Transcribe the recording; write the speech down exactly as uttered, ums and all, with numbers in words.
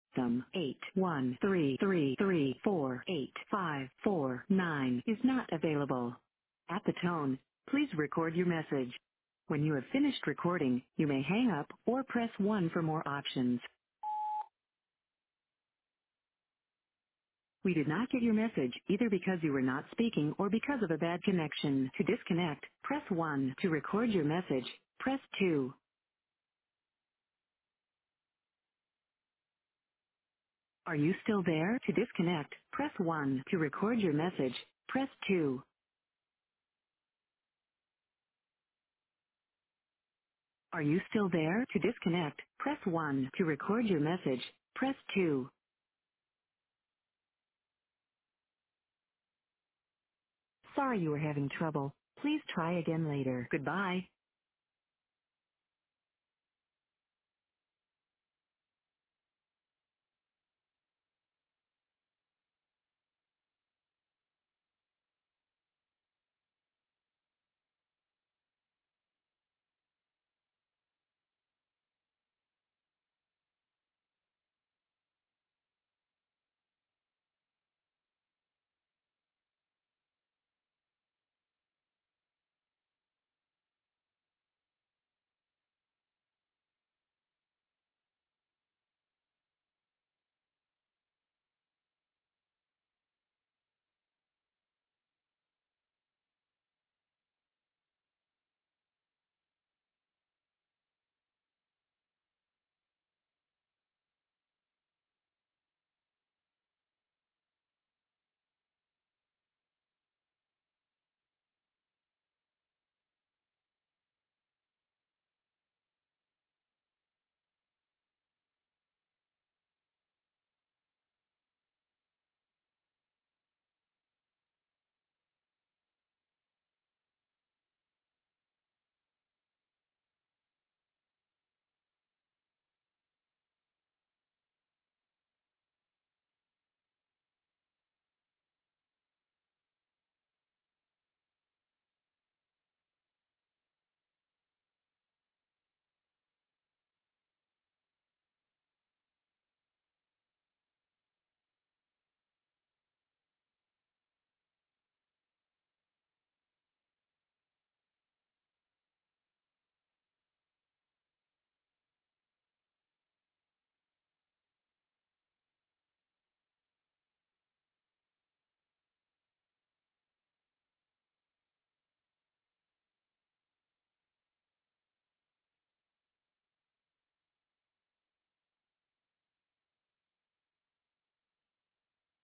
Some eight one three three three four eight five four nine is not available. At the tone, please record your message. When you have finished recording, you may hang up or press one for more options. We did not get your message either because you were not speaking or because of a bad connection. To disconnect, press one. To record your message, press two. Are you still there? To disconnect, press one. To record your message, press two. Are you still there? To disconnect, press one. To record your message, press two. Sorry you were having trouble. Please try again later. Goodbye.